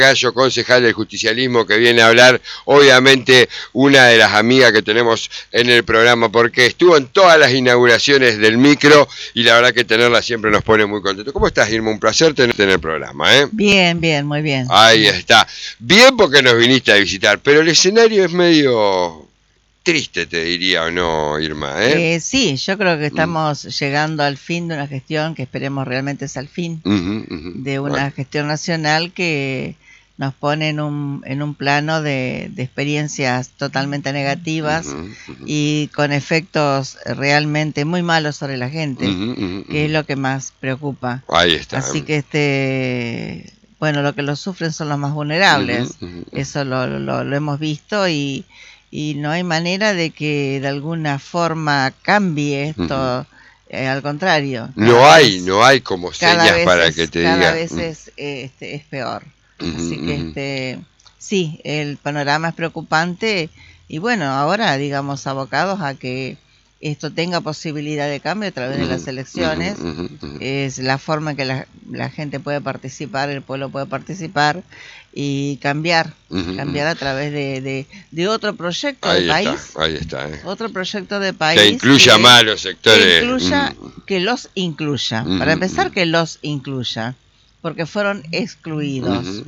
Gallo, concejal del justicialismo, que viene a hablar, obviamente, una de las amigas que tenemos en el programa, porque estuvo en todas las inauguraciones del micro y la verdad que tenerla siempre nos pone muy contentos. ¿Cómo estás, Irma? Un placer tenerte en el programa, ¿eh? Bien, bien, muy bien. Ahí está. Bien porque nos viniste a visitar, pero el escenario es medio triste, te diría, ¿o no, Irma? Sí, yo creo que estamos llegando al fin de una gestión que esperemos realmente es al fin de una gestión nacional que nos pone en un plano de experiencias totalmente negativas y con efectos realmente muy malos sobre la gente, que es lo que más preocupa. Ahí está. Así que bueno, lo que lo sufren son los más vulnerables. Eso lo hemos visto y no hay manera de que de alguna forma cambie esto. Al contrario, no hay como señas para que te diga. Cada vez es peor. Así que sí, el panorama es preocupante y bueno, ahora digamos abocados a que esto tenga posibilidad de cambio a través de las elecciones. Es la forma en que la gente puede participar, el pueblo puede participar y cambiar a través de otro proyecto de país. Ahí está. Otro proyecto de país. Que incluya más a los sectores. Que los incluya. Para empezar, que los incluya. Porque fueron excluidos.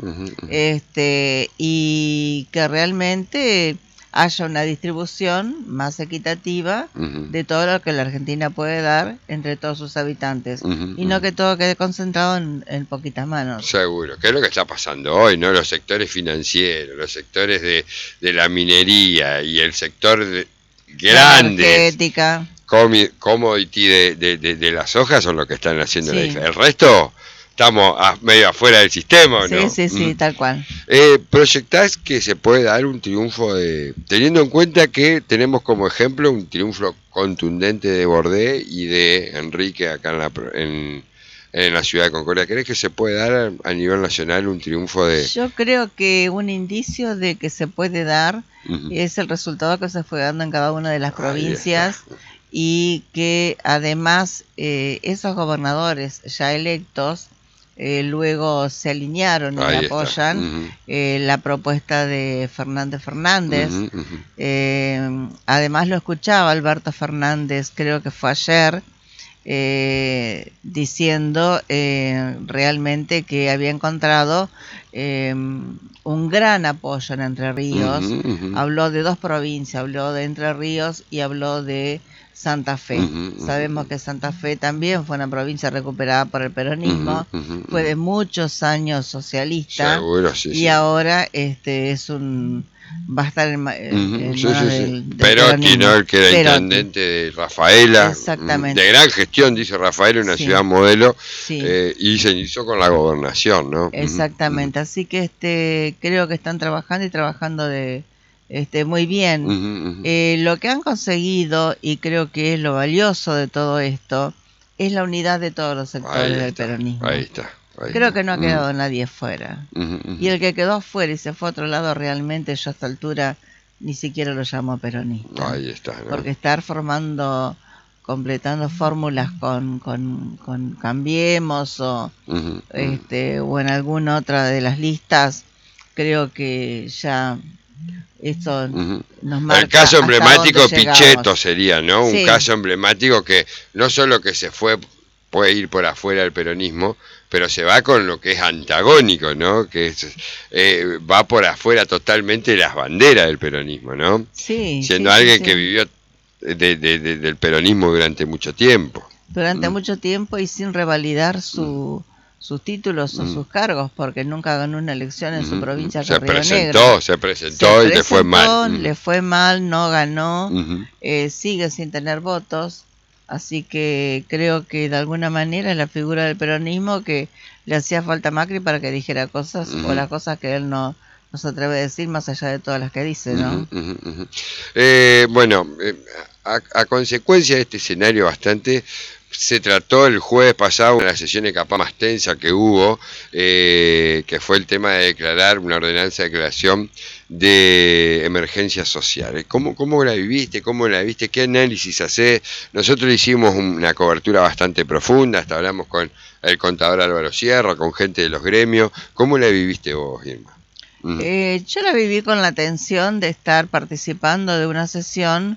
Y que realmente haya una distribución más equitativa de todo lo que la Argentina puede dar entre todos sus habitantes y no que todo quede concentrado en poquitas manos. Seguro, que es lo que está pasando hoy, ¿no? Los sectores financieros, los sectores de la minería y el sector grande, energética, commodity de las hojas son los que están haciendo la diferencia. El resto estamos medio afuera del sistema, ¿no? Sí, tal cual. ¿Proyectás que se puede dar un triunfo teniendo en cuenta que tenemos como ejemplo un triunfo contundente de Bordé y de Enrique acá en la ciudad de Concordia? ¿Crees que se puede dar a nivel nacional un triunfo de...? Yo creo que un indicio de que se puede dar es el resultado que se fue dando en cada una de las provincias y que además esos gobernadores ya electos luego se alinearon y apoyan la propuesta de Fernández. Además lo escuchaba Alberto Fernández, creo que fue ayer, diciendo realmente que había encontrado un gran apoyo en Entre Ríos. Habló de dos provincias, habló de Entre Ríos y habló de Santa Fe. Sabemos que Santa Fe también fue una provincia recuperada por el peronismo, fue de muchos años socialista. Seguro, y ahora es va a estar en del Perotti, ¿no? El que era intendente de Rafaela. Exactamente. De gran gestión, dice Rafaela, una ciudad modelo, y se inició con la gobernación, ¿no? Exactamente, así que creo que están trabajando y trabajando muy bien. Lo que han conseguido, y creo que es lo valioso de todo esto, es la unidad de todos los sectores del peronismo. Ahí está. Creo que no ha quedado nadie fuera. Y el que quedó fuera y se fue a otro lado, realmente yo a esta altura ni siquiera lo llamo peronista. Ahí está, ¿no? Porque estar completando fórmulas con Cambiemos o en alguna otra de las listas, creo que ya esto nos marca. El caso emblemático Pichetto llegamos. sería, ¿no? Un caso emblemático que no solo que se puede ir por afuera del peronismo, pero se va con lo que es antagónico, ¿no? Que va por afuera totalmente las banderas del peronismo, ¿no? Siendo alguien que vivió del peronismo durante mucho tiempo. Mucho tiempo y sin revalidar sus títulos o sus cargos, porque nunca ganó una elección en su provincia. Se presentó y le fue mal. Le fue mal, no ganó, sigue sin tener votos. Así que creo que de alguna manera es la figura del peronismo que le hacía falta a Macri para que dijera cosas o las cosas que él no se atreve a decir más allá de todas las que dice, ¿no? Bueno, a consecuencia de este escenario bastante se trató el jueves pasado, una de las sesiones capaz más tensa que hubo, que fue el tema de declarar una ordenanza de declaración de emergencia social. ¿Cómo la viviste? ¿Cómo la viste? ¿Qué análisis hacés? Nosotros hicimos una cobertura bastante profunda, hasta hablamos con el contador Álvaro Sierra, con gente de los gremios. ¿Cómo la viviste vos, Irma? Yo la viví con la tensión de estar participando de una sesión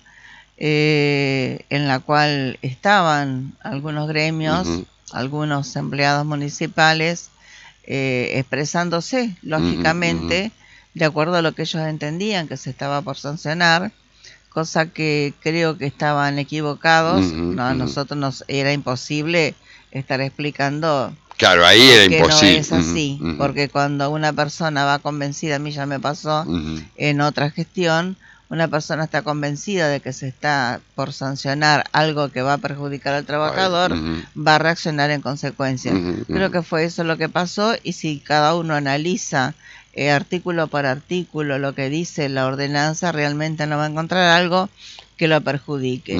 en la cual estaban algunos gremios, algunos empleados municipales, expresándose, lógicamente, de acuerdo a lo que ellos entendían que se estaba por sancionar, cosa que creo que estaban equivocados. No, a nosotros nos era imposible estar explicando. Claro, ahí era que imposible. No es así, porque cuando una persona va convencida, a mí ya me pasó en otra gestión, una persona está convencida de que se está por sancionar algo que va a perjudicar al trabajador, va a reaccionar en consecuencia. Creo que fue eso lo que pasó, y si cada uno analiza artículo por artículo lo que dice la ordenanza, realmente no va a encontrar algo que lo perjudique.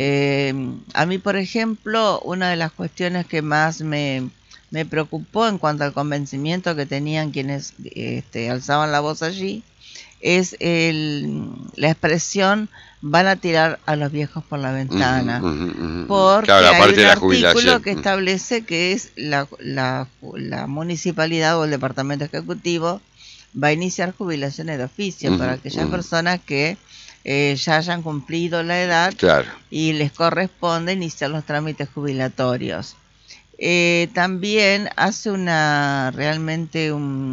A mí, por ejemplo, una de las cuestiones que más me preocupó en cuanto al convencimiento que tenían quienes alzaban la voz allí, es la expresión "van a tirar a los viejos por la ventana", porque claro, hay un artículo que establece que es la municipalidad o el departamento ejecutivo va a iniciar jubilaciones de oficio para aquellas personas que ya hayan cumplido la edad, claro, y les corresponde iniciar los trámites jubilatorios. También hace realmente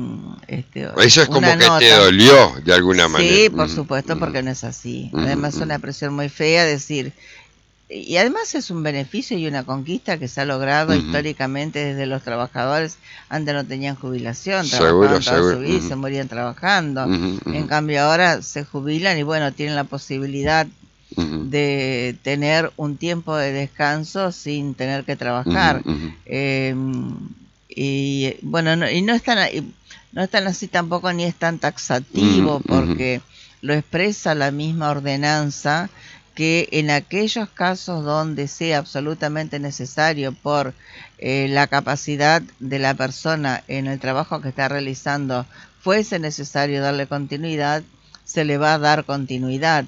eso es como que te dolió de alguna manera. Sí, por supuesto, porque no es así. Además es una expresión muy fea decir, y además es un beneficio y una conquista que se ha logrado históricamente desde los trabajadores. Antes no tenían jubilación, trabajaban toda su vida y se morían trabajando. En cambio ahora se jubilan y bueno, tienen la posibilidad de tener un tiempo de descanso sin tener que trabajar. Y bueno, no es tan así tampoco, ni es tan taxativo, porque lo expresa la misma ordenanza, que en aquellos casos donde sea absolutamente necesario por la capacidad de la persona en el trabajo que está realizando, fuese necesario darle continuidad, se le va a dar continuidad.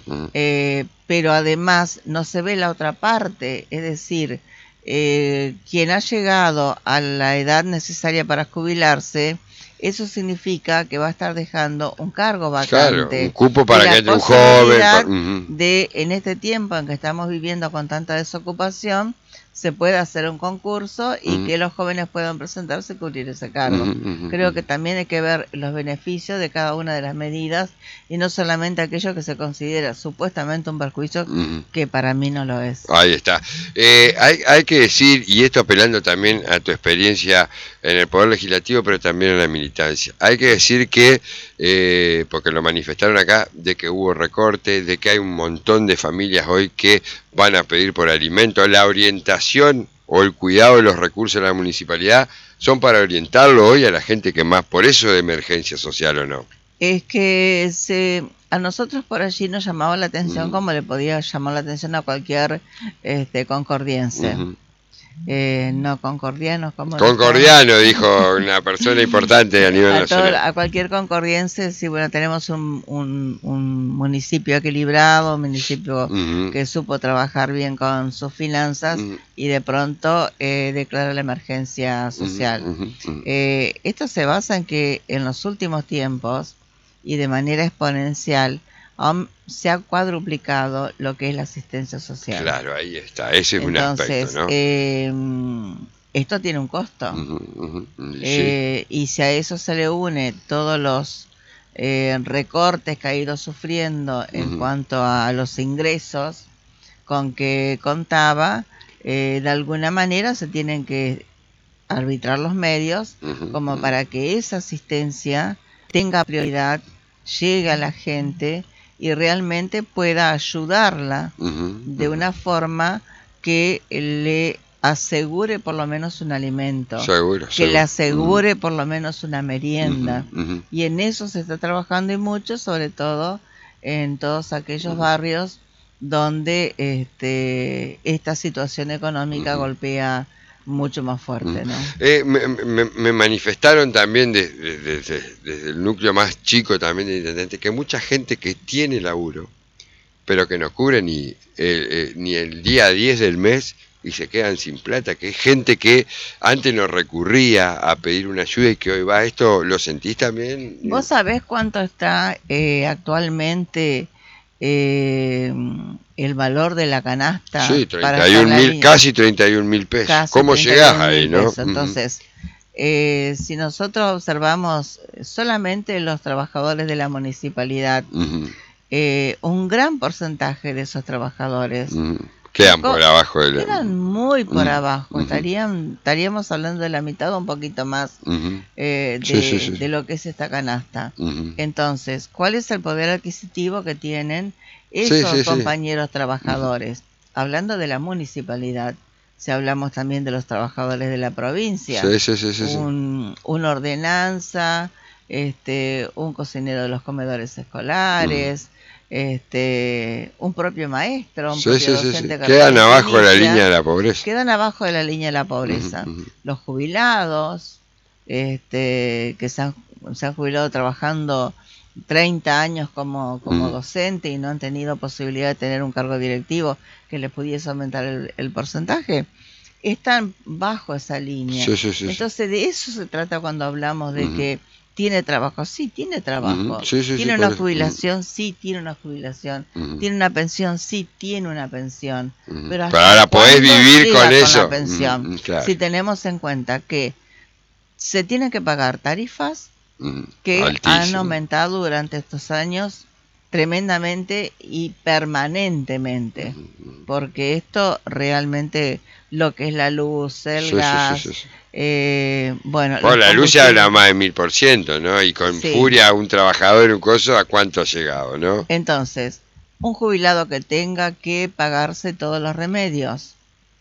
Pero además no se ve la otra parte, es decir, quien ha llegado a la edad necesaria para jubilarse, eso significa que va a estar dejando un cargo vacante. Claro, un cupo para que entre un joven. De, en este tiempo en que estamos viviendo con tanta desocupación, se puede hacer un concurso y que los jóvenes puedan presentarse y cubrir ese cargo. Creo que también hay que ver los beneficios de cada una de las medidas y no solamente aquello que se considera supuestamente un perjuicio, que para mí no lo es. Ahí está. Hay que decir, y esto apelando también a tu experiencia en el Poder Legislativo, pero también en la militancia, hay que decir que, porque lo manifestaron acá, de que hubo recorte, de que hay un montón de familias hoy que van a pedir por alimento. La orientación o el cuidado de los recursos de la municipalidad son para orientarlo hoy a la gente que más, por eso de emergencia social o no. Es que a nosotros por allí nos llamaba la atención, como le podía llamar la atención a cualquier concordiense. No, concordianos, como concordiano, dijo una persona importante a nivel nacional. A cualquier concordiense, sí, bueno, tenemos un municipio equilibrado, un municipio que supo trabajar bien con sus finanzas y de pronto declara la emergencia social. Esto se basa en que en los últimos tiempos y de manera exponencial se ha cuadruplicado lo que es la asistencia social. Claro, ahí está, ese es un aspecto, ¿no? Esto tiene un costo. Sí. Y si a eso se le une todos los recortes que ha ido sufriendo en cuanto a los ingresos con que contaba, de alguna manera se tienen que arbitrar los medios como para que esa asistencia tenga prioridad, llegue a la gente y realmente pueda ayudarla de una forma que le asegure por lo menos un alimento, que le asegure por lo menos una merienda. Y en eso se está trabajando, y mucho, sobre todo en todos aquellos barrios donde esta situación económica golpea mucho más fuerte, ¿no? Me manifestaron también desde el núcleo más chico también de intendente que mucha gente que tiene laburo, pero que no cubre ni el día 10 del mes y se quedan sin plata, que es gente que antes no recurría a pedir una ayuda y que hoy va. ¿Esto lo sentís también? ¿Vos sabés cuánto está actualmente el valor de la canasta? Sí, Para 31.000, casi 31.000 pesos. Casi ¿Cómo llegás ahí, no? Pesos. Entonces, si nosotros observamos solamente los trabajadores de la municipalidad, un gran porcentaje de esos trabajadores quedan por abajo de la... Quedan muy por abajo, estaríamos hablando de la mitad o un poquito más de lo que es esta canasta. Entonces, ¿cuál es el poder adquisitivo que tienen esos compañeros trabajadores? Hablando de la municipalidad, si hablamos también de los trabajadores de la provincia, una ordenanza, un cocinero de los comedores escolares, un propio maestro, un propio docente que quedan abajo de la línea de la pobreza. Quedan abajo de la línea de la pobreza. Los jubilados, que se han jubilado trabajando 30 años como docente y no han tenido posibilidad de tener un cargo directivo que les pudiese aumentar el porcentaje, están bajo esa línea. Entonces de eso se trata cuando hablamos de que tiene trabajo. Sí, tiene trabajo. Tiene una jubilación. Sí, tiene una jubilación. Tiene una pensión. Sí, tiene una pensión. Pero ahora podés vivir con eso. La pensión? Claro. Si tenemos en cuenta que se tienen que pagar tarifas que han aumentado durante estos años tremendamente y permanentemente, porque esto realmente, lo que es la luz, el gas, bueno, la luz se habla más de 1000%, ¿no? Y con furia un trabajador, un coso, ¿a cuánto ha llegado, no? Entonces, un jubilado que tenga que pagarse todos los remedios,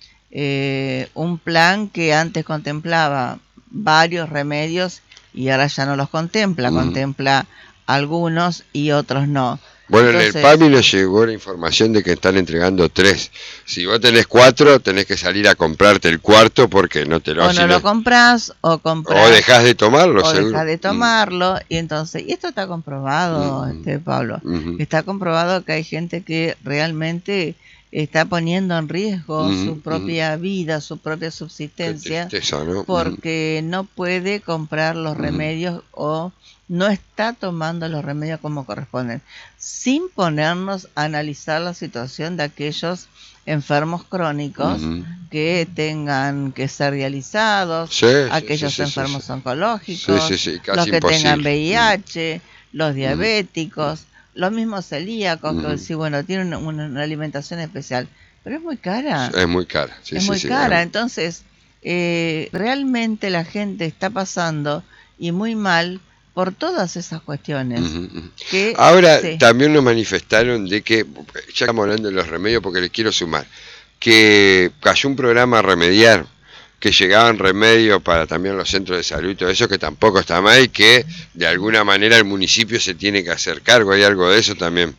un plan que antes contemplaba varios remedios y ahora ya no los contempla, contempla algunos y otros no. Bueno, entonces, en el PAMI nos llegó la información de que están entregando 3. Si vos tenés 4, tenés que salir a comprarte el cuarto porque no te lo hacen. O no lo compras, o dejás de tomarlo, o dejás de tomarlo, y entonces, y esto está comprobado, Pablo, está comprobado que hay gente que realmente está poniendo en riesgo su propia vida, su propia subsistencia, tristeza, ¿no? Porque no puede comprar los remedios o no está tomando los remedios como corresponden, sin ponernos a analizar la situación de aquellos enfermos crónicos que tengan que ser dializados, aquellos enfermos oncológicos, los que tengan VIH, los diabéticos, los mismos celíacos, que sí, bueno, tienen una alimentación especial, pero es muy cara. Es muy cara. Es muy cara. Entonces, realmente la gente está pasando y muy mal por todas esas cuestiones. Que, ahora, también nos manifestaron de que, ya estamos hablando de los remedios porque les quiero sumar, que cayó un programa a remediar, que llegaban remedios para también los centros de salud y todo eso, que tampoco está mal y que de alguna manera el municipio se tiene que hacer cargo. ¿Hay algo de eso también?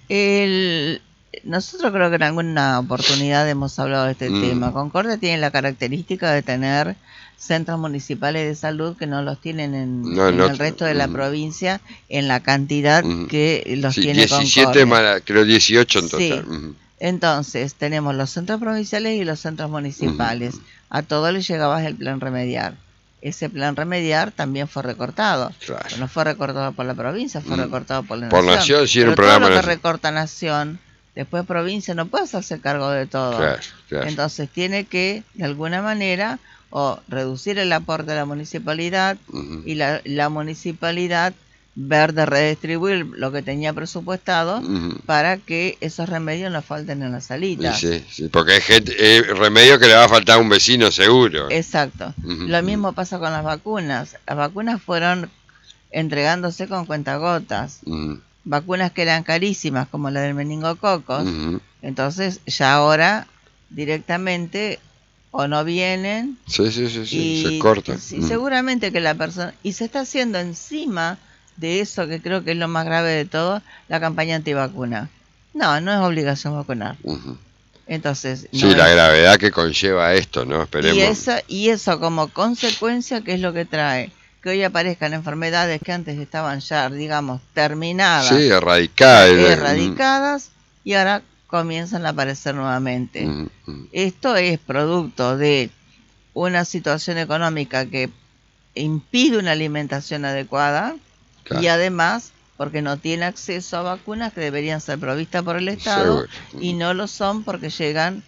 Nosotros creo que en alguna oportunidad hemos hablado de este tema. Concordia tiene la característica de tener centros municipales de salud que no los tienen en el resto de la provincia en la cantidad que los tiene 17 creo 18 en total. Entonces tenemos los centros provinciales y los centros municipales. A todos les llegaba el plan remediar. Ese plan remediar también fue recortado. Claro. No fue recortado por la provincia, fue recortado por la nación. Por nación, sí, era un todo programa. Lo que recorta nación, después provincia no puede hacerse cargo de todo. Claro. Entonces tiene que, de alguna manera, o reducir el aporte de la municipalidad y la municipalidad ver de redistribuir lo que tenía presupuestado para que esos remedios no falten en las salidas. Sí, porque hay remedio que le va a faltar a un vecino seguro. Exacto. Lo mismo pasa con las vacunas. Las vacunas fueron entregándose con cuentagotas. Vacunas que eran carísimas, como la del meningococos. Entonces ya ahora directamente o no vienen. Se cortan. Seguramente que la persona... Y se está haciendo encima de eso, que creo que es lo más grave de todo, la campaña antivacuna. No, no es obligación vacunar. Ujú. Entonces, Sí, no la es. gravedad que conlleva esto, ¿no? Y Esperemos. eso como consecuencia, ¿qué es lo que trae? Que hoy aparezcan enfermedades que antes estaban ya, digamos, Sí, terminadas, erradicar. ya erradicadas, y ahora comienzan a aparecer nuevamente. Esto es producto de una situación económica que impide una alimentación adecuada y Claro, además porque no tiene acceso a vacunas que deberían ser provistas por el Estado seguro. y no lo son porque llegan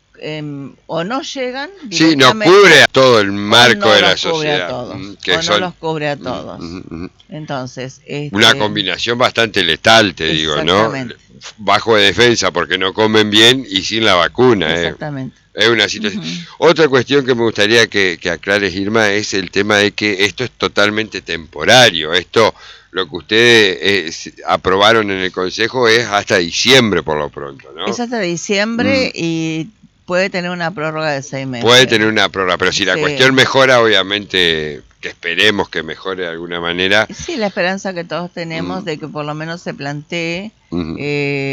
o no llegan Sí, no directamente cubre a todo el o marco no de la los cubre a sociedad, todos que o no son los cubre a todos. Entonces, una combinación bastante letal, te digo, ¿no? exactamente, Bajo de defensa porque no comen bien y sin la vacuna, ¿eh? exactamente. Es una situación. Ujú. Otra cuestión que me gustaría que aclares, Irma, es el tema de que esto es totalmente temporario. Esto, lo que ustedes aprobaron en el Consejo es hasta diciembre por lo pronto, Es ¿no? hasta Mm, diciembre y puede tener una prórroga de 6 puede meses. tener una prórroga, pero si la Sí. cuestión mejora, obviamente que esperemos que mejore de alguna manera. Sí, la esperanza que todos tenemos Mm, de que por lo menos se plantee mm,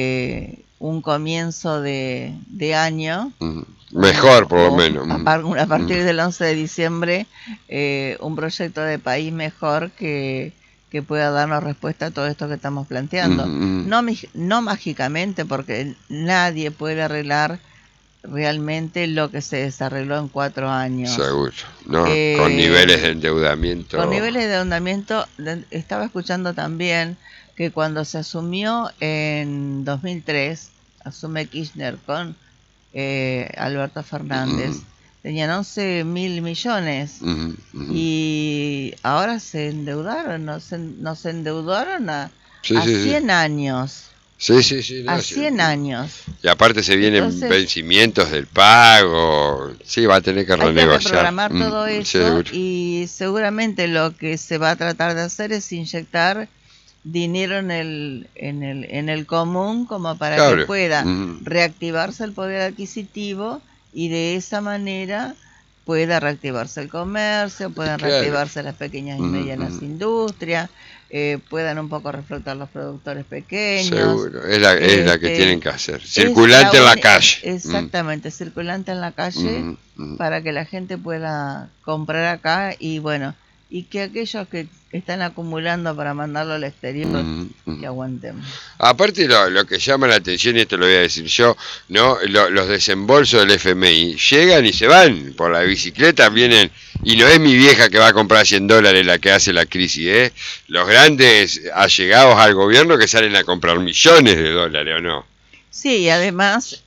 un comienzo de año mejor, por lo o menos. a partir del 11 de diciembre un proyecto de país mejor que pueda darnos respuesta a todo esto que estamos planteando. No, no mágicamente, porque nadie puede arreglar realmente lo que se desarregló en 4 años. Seguro, ¿no? Con niveles de Eh, con endeudamiento. niveles de endeudamiento, estaba escuchando también que cuando se asumió en 2003, asume Kirchner con Alberto Fernández, Mm, tenían 11.000 millones mm, mm. y ahora se endeudaron, nos endeudaron Sí, a sí, sí. 100 años, Sí, sí, sí, a no, sí. 100 años. Y aparte se vienen Entonces, vencimientos del pago. Sí, va a tener que hay que renegociar. reprogramar todo Sí, eso seguro. y seguramente lo que se va a tratar de hacer es inyectar dinero en el común como para que Claro. pueda reactivarse el poder adquisitivo y de esa manera pueda reactivarse el comercio, puedan Claro. reactivarse las pequeñas y Mm, medianas mm. industrias, puedan un poco reflotar los productores pequeños. Seguro. Es la que tienen Este, que hacer. es la Circulante en la única, calle. exactamente, circulante en la calle Mm, mm, para que la gente pueda comprar acá y bueno, y que aquellos que están acumulando para mandarlo al exterior, que mm. aguantemos. Aparte lo que llama la atención, y esto lo voy a decir yo, ¿no? Los desembolsos del FMI llegan y se van por la bicicleta, vienen, y no es mi vieja que va a comprar $100 la que hace la crisis, ¿eh? Los grandes allegados al gobierno que salen a comprar millones de dólares, ¿o no? Sí, y además,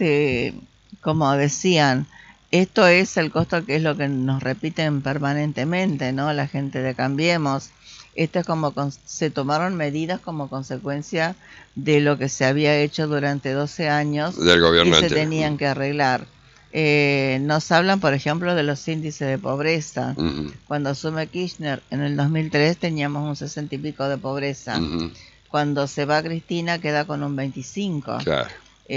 como decían, esto es el costo que es lo que nos repiten permanentemente, ¿no? La gente de Cambiemos. Esto es como se tomaron medidas como consecuencia de lo que se había hecho durante 12 años Del que gobierno se anterior. tenían que arreglar. Nos hablan, por ejemplo, de los índices de pobreza. Cuando asume Kirchner en el 2003 teníamos un 60 y pico de pobreza. Cuando se va Cristina queda con un 25. Claro.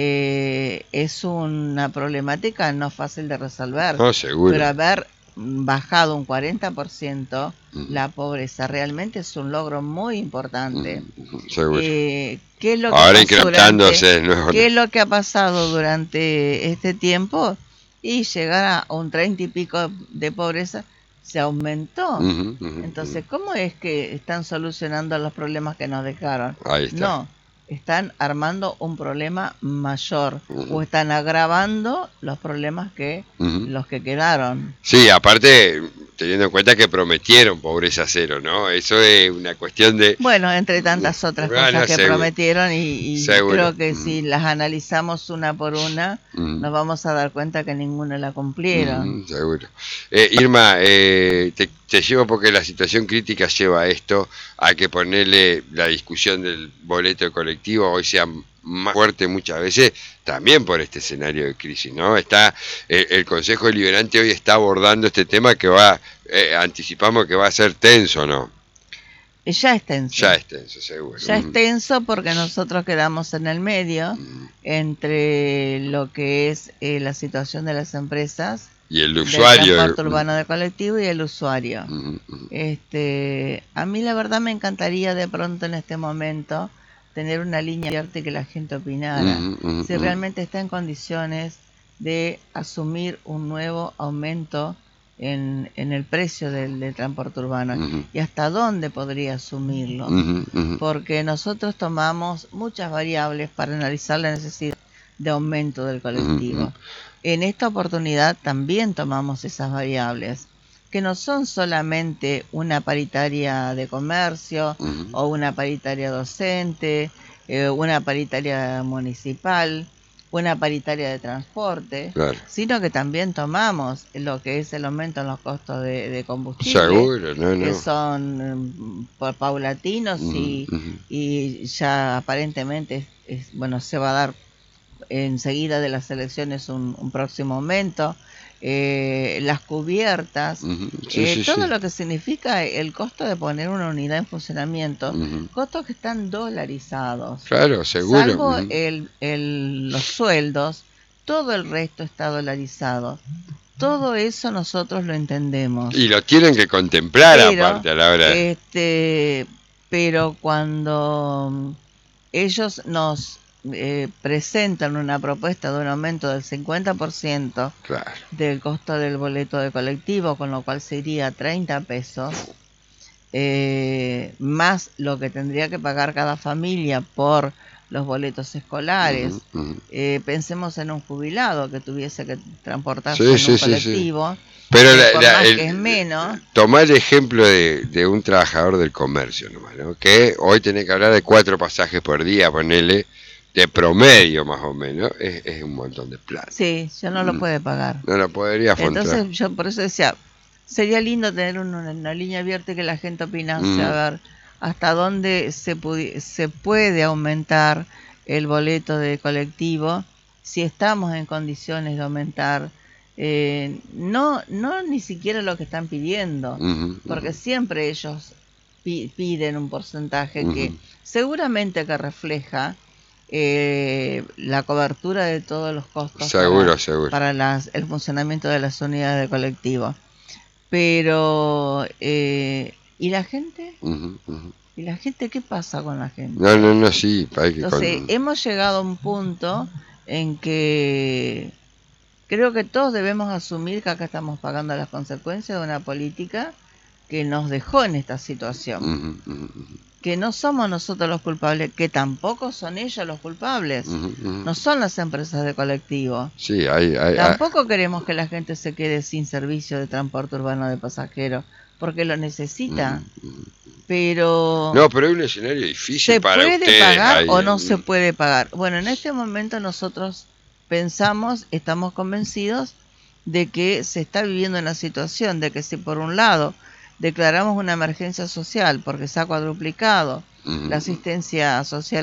Es una problemática no fácil de resolver, No, seguro. pero haber bajado un 40% la pobreza realmente es un logro muy importante. Seguro. ¿Qué es lo que Ahora pasó incrementándose, no es qué es lo que ha pasado durante este tiempo? Y llegar a un 30 y pico de pobreza se aumentó. Entonces, ¿cómo es que están solucionando los problemas que nos dejaron? Ahí está. No, están armando un problema mayor o están agravando los problemas que los que quedaron. Sí, aparte, teniendo en cuenta que prometieron pobreza cero, ¿no? Eso es una cuestión de... Bueno, entre tantas otras cosas que seguro. prometieron y Seguro. creo que si las analizamos una por una, nos vamos a dar cuenta que ninguna la cumplieron. Seguro. Irma, te llevo porque la situación crítica lleva a esto, a que ponerle la discusión del boleto de colectivo hoy sea más fuerte muchas veces, también por este escenario de crisis, ¿no? Está el Consejo Deliberante hoy está abordando este tema que anticipamos que va a ser tenso, ¿no? Ya es tenso. Ya es tenso, seguro. Ya es tenso porque nosotros quedamos en el medio entre lo que es la situación de las empresas y el usuario del transporte urbano de colectivo y el usuario. A mí la verdad me encantaría de pronto en este momento tener una línea abierta y que la gente opinara, si ujú. realmente está en condiciones de asumir un nuevo aumento en el precio del transporte urbano Ujú, y hasta dónde podría asumirlo, ujú, ujú, porque nosotros tomamos muchas variables para analizar la necesidad de aumento del ujú, ujú, colectivo. En esta oportunidad también tomamos esas variables, que no son solamente una paritaria de comercio ujú. o una paritaria docente, una paritaria municipal, una paritaria de transporte, Claro, sino que también tomamos lo que es el aumento en los costos de combustible, seguro, no, que no. son paulatinos Ujú, ujú, y ya aparentemente bueno, se va a dar enseguida de las elecciones un próximo aumento, las cubiertas, ujú. Sí, sí, todo sí. lo que significa el costo de poner una unidad en funcionamiento, Ujú. costos que están dolarizados, Claro, seguro. salvo Ujú. los sueldos, todo el resto está dolarizado. Todo eso nosotros lo entendemos, Y lo tienen que contemplar pero aparte a la hora. este, pero cuando ellos nos presentan una propuesta de un aumento del 50% Claro. del costo del boleto de colectivo, con lo cual sería 30 pesos, más lo que tendría que pagar cada familia por los boletos Ujú, escolares. ujú. Pensemos en un jubilado que tuviese que transportarse Sí, en un sí, sí, sí. colectivo, Pero por más que es menos. tomar el ejemplo de un trabajador del comercio nomás, ¿no? Que hoy tiene que hablar de 4 pasajes por día, ponele, de promedio más o menos, es un montón de plata. Sí, ya no lo Mm, puede pagar. No lo podría afrontar. Entonces yo por eso decía, sería lindo tener una línea abierta y que la gente opinase a Mm, ver hasta dónde se puede aumentar el boleto de colectivo, si estamos en condiciones de aumentar, no ni siquiera lo que están pidiendo, ujú, ujú, porque siempre ellos piden un porcentaje que ujú. seguramente que refleja la cobertura de todos los costos Seguro, seguro. para el funcionamiento de las unidades de colectivo. Pero, ¿y la gente? Ujú, ujú. ¿Y la gente qué pasa con la No, gente? no, no, sí, hay que Entonces, con... hemos llegado a un punto en que creo que todos debemos asumir que acá estamos pagando las consecuencias de una política que nos dejó en esta situación. Ujú, ujú, ujú, Que no somos nosotros los culpables, que tampoco son ellos los culpables. ujú, No ujú. son las empresas de colectivo. Sí, Tampoco queremos que la gente se quede sin servicio de transporte urbano de pasajeros, porque lo ujú, necesita. ujú. Pero, No, pero hay un escenario difícil ¿se para puede ustedes pagar ahí. o no se puede pagar? Bueno, en este momento nosotros pensamos, estamos convencidos de que se está viviendo una situación de que si por un lado declaramos una emergencia social porque se ha cuadruplicado Ujú, la asistencia social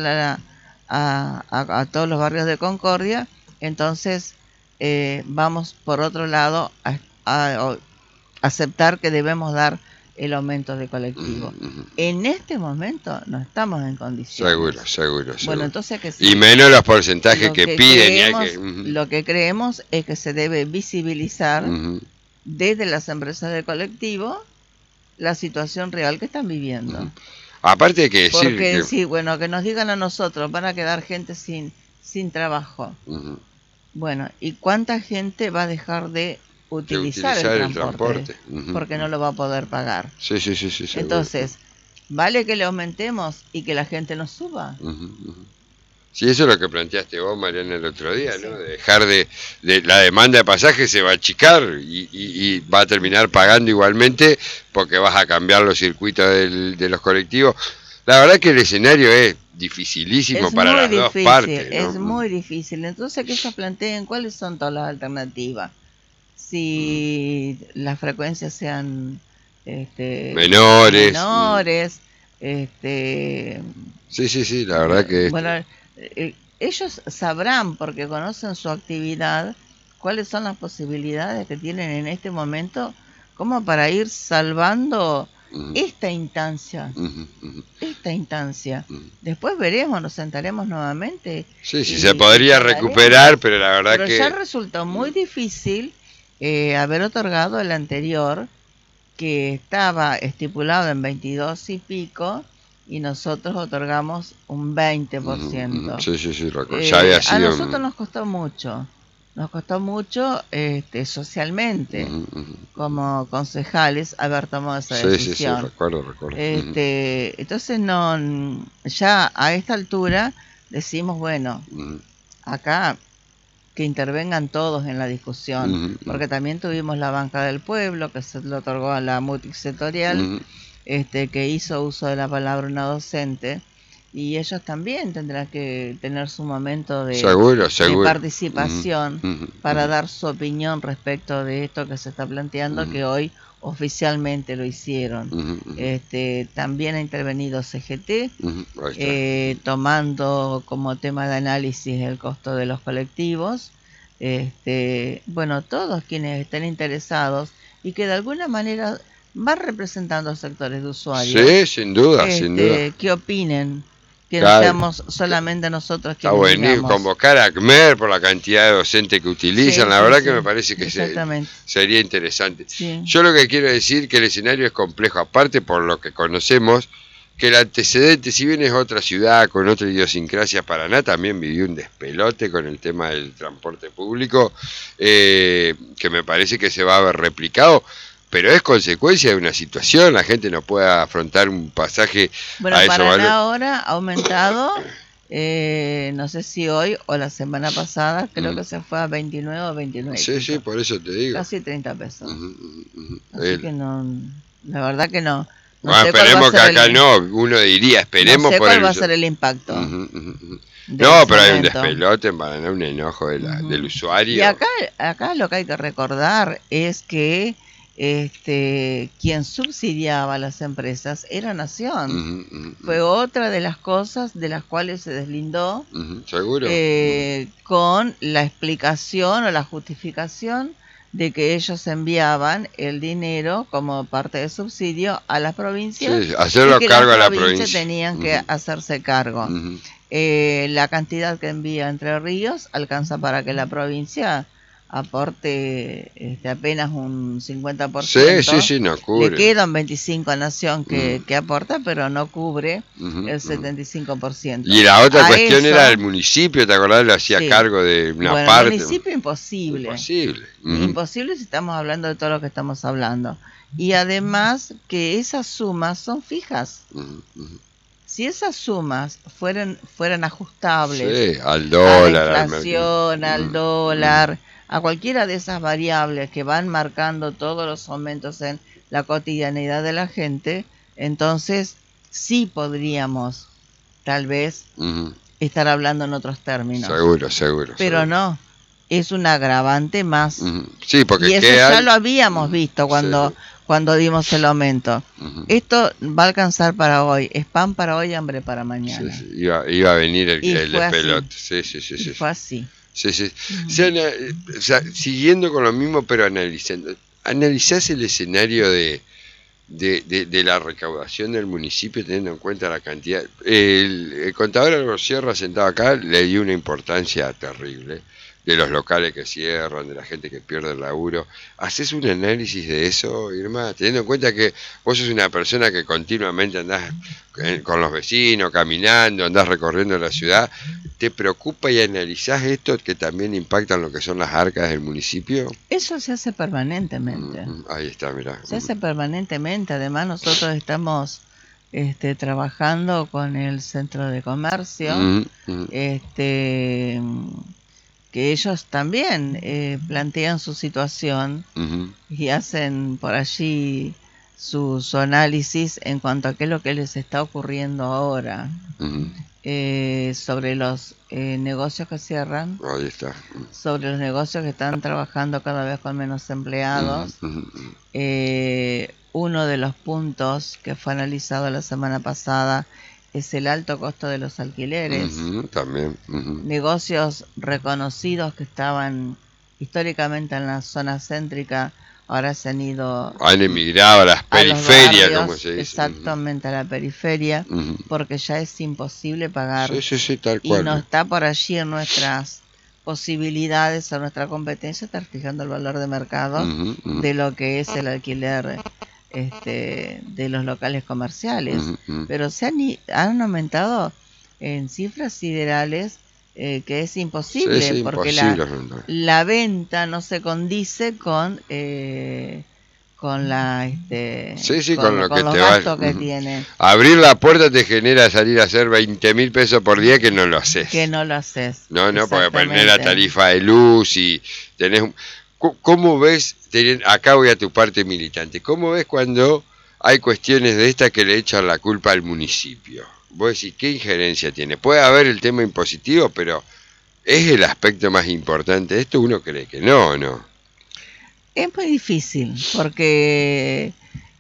a todos los barrios de Concordia, entonces vamos por otro lado a aceptar que debemos dar el aumento de ujú, colectivo. ujú. En este momento no estamos en Seguro, condiciones. seguro, Bueno, seguro. entonces que Y sí, menos los porcentajes lo que que piden y hay que... creemos, Ujú, lo que creemos es que se debe visibilizar ujú, desde las empresas de colectivo la situación real que están ujú. viviendo. Aparte hay que decir Porque que... sí, bueno, que nos digan a nosotros, van a quedar gente sin trabajo. Ujú, Bueno, ¿y cuánta gente va a dejar de que utilizar el utilizar el transporte transporte. Ujú, porque no ujú. lo va a poder pagar? Sí, sí, sí, sí, seguro. Entonces, ¿vale que le aumentemos y que la gente nos suba? Ujú, ujú. Sí, eso es lo que planteaste vos, Mariana, el otro día, ¿no? Sí. De dejar de la demanda de pasajes se va a achicar y va a terminar pagando igualmente porque vas a cambiar los circuitos de los colectivos. La verdad que el escenario es dificilísimo para las dos partes, ¿no? Es muy difícil. Entonces, que ellos planteen cuáles son todas las alternativas. Mm. Si las frecuencias sean Menores. menores, este, Sí, sí, sí, la verdad que bueno, ellos sabrán, porque conocen su actividad, cuáles son las posibilidades que tienen en este momento como para ir salvando ujú, esta instancia, ujú, ujú, esta instancia. ujú. Después veremos, nos sentaremos nuevamente Sí, sí, se y podría recuperar, charlaremos. pero la verdad Pero ya que... resultó mm, muy difícil haber otorgado el anterior, que estaba estipulado en 22 y pico, y nosotros otorgamos un 20%. Sí, ya había sido. A nosotros nos costó mucho socialmente, como concejales, haber tomado esa decisión. Sí, recuerdo. Entonces no, ya a esta altura decimos, bueno, acá que intervengan todos en la discusión, porque también tuvimos la banca del pueblo, que se le otorgó a la multisectorial, que hizo uso de la palabra una docente, y ellos también tendrán que tener su momento de participación para dar su opinión respecto de esto que se está planteando, que hoy oficialmente lo hicieron. También ha intervenido CGT, tomando como tema de análisis el costo de los colectivos. Bueno, todos quienes estén interesados y que de alguna manera van representando sectores de usuarios. Sí, sin duda. Que opinen, que no seamos solamente nosotros quienes digamos. Está bueno convocar a ACMER por la cantidad de docentes que utilizan, la verdad que me parece que sería interesante. Yo lo que quiero decir que el escenario es complejo, aparte por lo que conocemos, que el antecedente, si bien es otra ciudad con otra idiosincrasia, Paraná también vivió un despelote con el tema del transporte público, que me parece que se va a ver replicado, pero es consecuencia de una situación, la gente no puede afrontar un pasaje a eso. Paraná ahora ha aumentado, no sé si hoy o la semana pasada, creo que se fue a 29 o 29. Sí, por eso te digo. Casi 30 pesos. Así que no, la verdad que no. Esperemos que acá uno diría, esperemos. No sé cuál va a ser el impacto. No, pero hay un despelote en Paraná, un enojo del usuario. Y acá lo que hay que recordar es que quien subsidiaba a las empresas era Nación. Fue otra de las cosas de las cuales se deslindó. Seguro. Con la explicación o la justificación de que ellos enviaban el dinero como parte de subsidio a las provincias, hacerlo y que cargo a la provincia provincia tenían que hacerse cargo. La cantidad que envía Entre Ríos alcanza para que la provincia aporte apenas un 50%. Sí, no cubre. Le quedan 25 a Nación que aporta, pero no cubre el 75%. Y la otra cuestión era el municipio, ¿te acordás? Lo hacía cargo de una parte. El municipio imposible. Imposible si estamos hablando de todo lo que estamos hablando. Y además que esas sumas son fijas. Si esas sumas fueran ajustables al dólar, a la inflación, al dólar, a cualquiera de esas variables que van marcando todos los aumentos en la cotidianidad de la gente, entonces sí podríamos tal vez estar hablando en otros términos. Seguro. Pero no, es un agravante más. Sí, porque y eso ya lo habíamos visto cuando dimos el aumento. Esto va a alcanzar para hoy, es pan para hoy, hambre para mañana. Iba a venir el despelote. Y fue así. O sea, siguiendo con lo mismo, pero analizando. ¿Analizás el escenario de la recaudación del municipio teniendo en cuenta la cantidad? El contador Álvaro Sierra, sentado acá, le dio una importancia terrible de los locales que cierran, de la gente que pierde el laburo. ¿Haces un análisis de eso, Irma? Teniendo en cuenta que vos sos una persona que continuamente andás con los vecinos, caminando, andás recorriendo la ciudad. ¿Te preocupa y analizás esto que también impacta en lo que son las arcas del municipio? Eso se hace permanentemente. Ahí está, mirá. Se hace permanentemente. Además, nosotros estamos trabajando con el centro de comercio, que ellos también plantean su situación y hacen por allí su análisis en cuanto a qué es lo que les está ocurriendo ahora. Sobre los negocios que cierran, ahí está. Sobre los negocios que están trabajando cada vez con menos empleados. Uno de los puntos que fue analizado la semana pasada es el alto costo de los alquileres. También. Negocios reconocidos que estaban históricamente en la zona céntrica, ahora se han emigrado a las periferias, como se dice. Exactamente, a la periferia, porque ya es imposible pagar. Sí, tal cual. Y no está por allí en nuestras posibilidades o nuestra competencia estar fijando el valor de mercado de lo que es el alquiler de los locales comerciales, pero han aumentado en cifras siderales, que es imposible, porque la venta no se condice con la con lo que los te gastos que tienen. Abrir la puerta te genera salir a hacer 20.000 pesos por día, que no lo haces. No, porque poner la tarifa de luz y tenés... ¿Cómo ves? Acá voy a tu parte militante. ¿Cómo ves cuando hay cuestiones de estas que le echan la culpa al municipio? Vos decís, ¿qué injerencia tiene? Puede haber el tema impositivo, pero ¿es el aspecto más importante de esto? Uno cree que no, ¿no? Es muy difícil, porque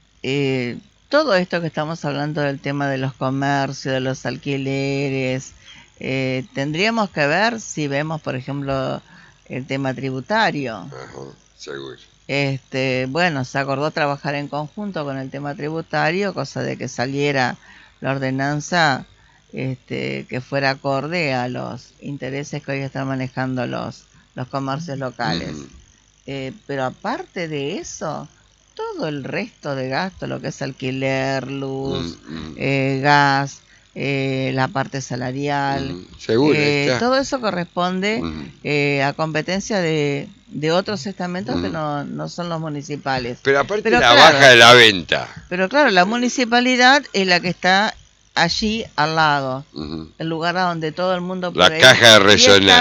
todo esto que estamos hablando del tema de los comercios, de los alquileres, tendríamos que ver si vemos, por ejemplo, el tema tributario. Ajá, seguro. Bueno, se acordó trabajar en conjunto con el tema tributario, cosa de que saliera la ordenanza que fuera acorde a los intereses que hoy están manejando los comercios locales. Pero aparte de eso, todo el resto de gastos, lo que es alquiler, luz, gas, la parte salarial, seguro, todo eso corresponde a competencia de otros estamentos que no son los municipales. Pero aparte baja de la venta. Pero claro, la municipalidad es la que está allí al lado, el lugar a donde todo el mundo puede ir. La caja regional. Y está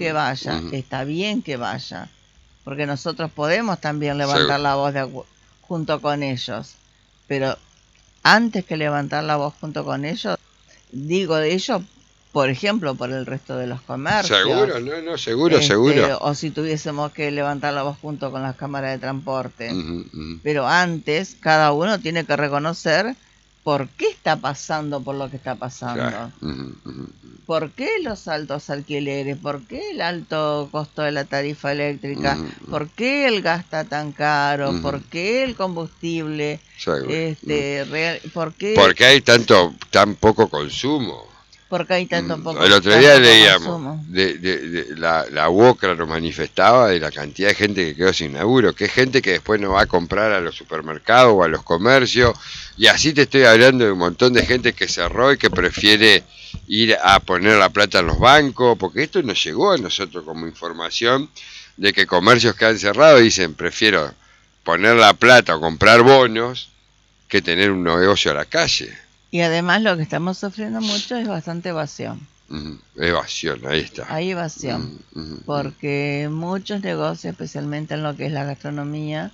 bien que vaya, porque nosotros podemos también levantar la voz junto con ellos, pero antes que levantar la voz junto con ellos, digo de ellos, por ejemplo, por el resto de los comercios. Seguro, seguro. O si tuviésemos que levantar la voz junto con las cámaras de transporte. Pero antes, cada uno tiene que reconocer por qué está pasando por lo que está pasando. ¿Por qué los altos alquileres? ¿Por qué el alto costo de la tarifa eléctrica? ¿Por qué el gas está tan caro? ¿Por qué el combustible? ¿Por qué? Porque hay tan poco consumo. Porque hay tanto poco. El otro día leíamos, la UOCRA nos manifestaba de la cantidad de gente que quedó sin laburo, que es gente que después no va a comprar a los supermercados o a los comercios, y así te estoy hablando de un montón de gente que cerró y que prefiere ir a poner la plata en los bancos, porque esto nos llegó a nosotros como información de que comercios que han cerrado dicen, prefiero poner la plata o comprar bonos que tener un negocio a la calle. Y además lo que estamos sufriendo mucho es bastante evasión. Evasión, ahí está. Hay evasión, porque muchos negocios, especialmente en lo que es la gastronomía,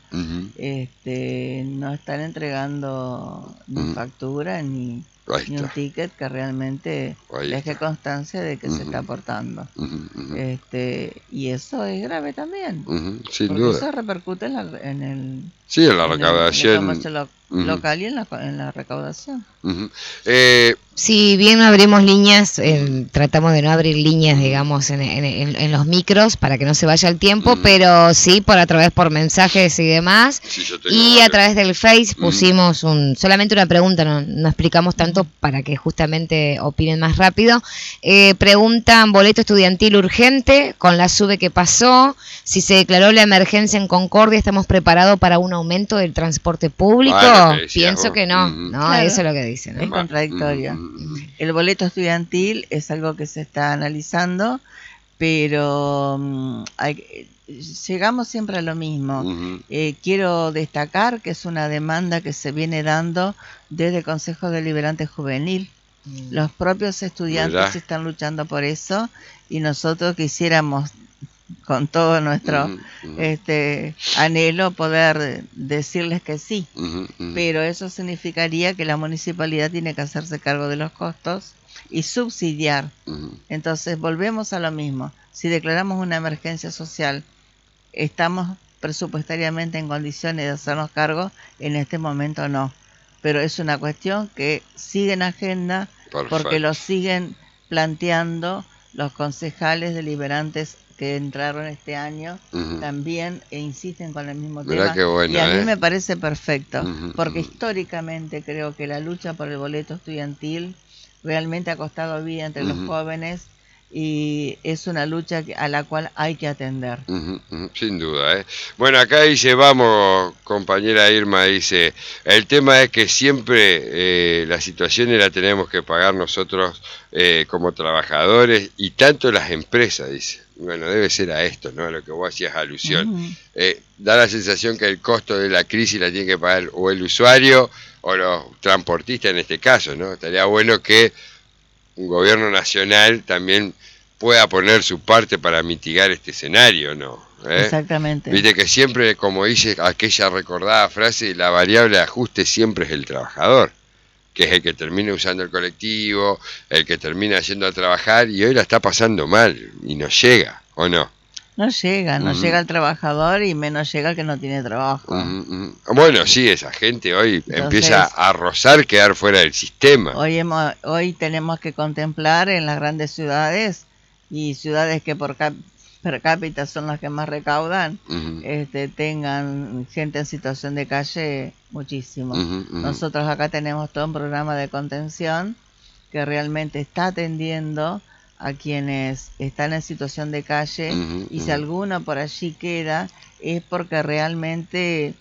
no están entregando ni factura ni un ticket que realmente deje constancia de que se está aportando. Y eso es grave también, sin porque duda. eso repercute en la recaudación. En el local y en la recaudación. Si bien no abrimos líneas, tratamos de no abrir líneas, digamos, en los micros para que no se vaya el tiempo, pero sí a través por mensajes y demás. Y a través del Face pusimos solamente una pregunta, no explicamos tanto para que justamente opinen más rápido. Preguntan: boleto estudiantil urgente con la sube que pasó, si se declaró la emergencia en Concordia, ¿estamos preparados para un aumento del transporte público? Pienso que no, claro. Eso es lo que dicen, ¿no? Es contradictorio. El boleto estudiantil es algo que se está analizando, pero llegamos siempre a lo mismo. Quiero destacar que es una demanda que se viene dando desde el Consejo Deliberante Juvenil. Los propios estudiantes están luchando por eso, y nosotros quisiéramos, con todo nuestro anhelo, poder decirles que sí, pero eso significaría que la municipalidad tiene que hacerse cargo de los costos y subsidiar. Entonces volvemos a lo mismo. Si declaramos una emergencia social, ¿estamos presupuestariamente en condiciones de hacernos cargo? En este momento no, pero es una cuestión que sigue en agenda. Perfecto. Porque lo siguen planteando los concejales deliberantes que entraron este año, también insisten con el mismo tema. Bueno, y a mí me parece perfecto, porque históricamente creo que la lucha por el boleto estudiantil realmente ha costado vida entre los jóvenes, y es una lucha a la cual hay que atender. Sin duda, ¿eh? Bueno, acá dice, vamos, compañera Irma, dice, el tema es que siempre la situación la tenemos que pagar nosotros como trabajadores y tanto las empresas, dice. Bueno, debe ser a esto, ¿no? A lo que vos hacías alusión. Da la sensación que el costo de la crisis la tiene que pagar o el usuario o los transportistas en este caso, ¿no? Estaría bueno que un gobierno nacional también pueda poner su parte para mitigar este escenario, ¿no? Exactamente. Viste que siempre, como dice aquella recordada frase, la variable de ajuste siempre es el trabajador, que es el que termina usando el colectivo, el que termina yendo a trabajar, y hoy la está pasando mal y no llega, ¿o no? No llega, no llega el trabajador y menos llega el que no tiene trabajo. Bueno, sí, esa gente hoy empieza a rozar quedar fuera del sistema. Hoy tenemos que contemplar en las grandes ciudades y ciudades que per cápita son las que más recaudan, tengan gente en situación de calle muchísimo. Nosotros acá tenemos todo un programa de contención que realmente está atendiendo a quienes están en situación de calle y si alguno por allí queda es porque realmente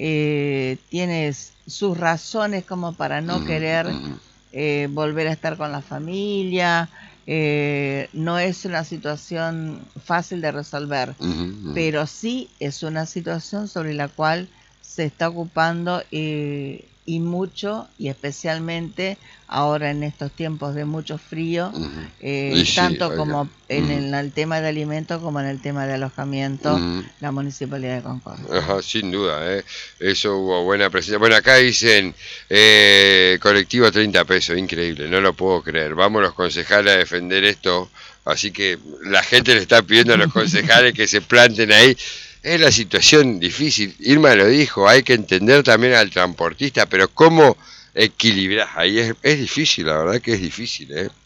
tiene sus razones como para no querer volver a estar con la familia. No es una situación fácil de resolver, pero sí es una situación sobre la cual se está ocupando y mucho, y especialmente ahora en estos tiempos de mucho frío, tanto como en el tema de alimentos como en el tema de alojamiento, la Municipalidad de Concordia. Ajá, sin duda, eso hubo buena presencia. Bueno, acá dicen colectivo 30 pesos, increíble, no lo puedo creer. Vamos los concejales a defender esto, así que la gente le está pidiendo a los concejales que se planten ahí. Es la situación difícil, Irma lo dijo, hay que entender también al transportista, pero ¿cómo equilibrar? Ahí es difícil, la verdad que es difícil,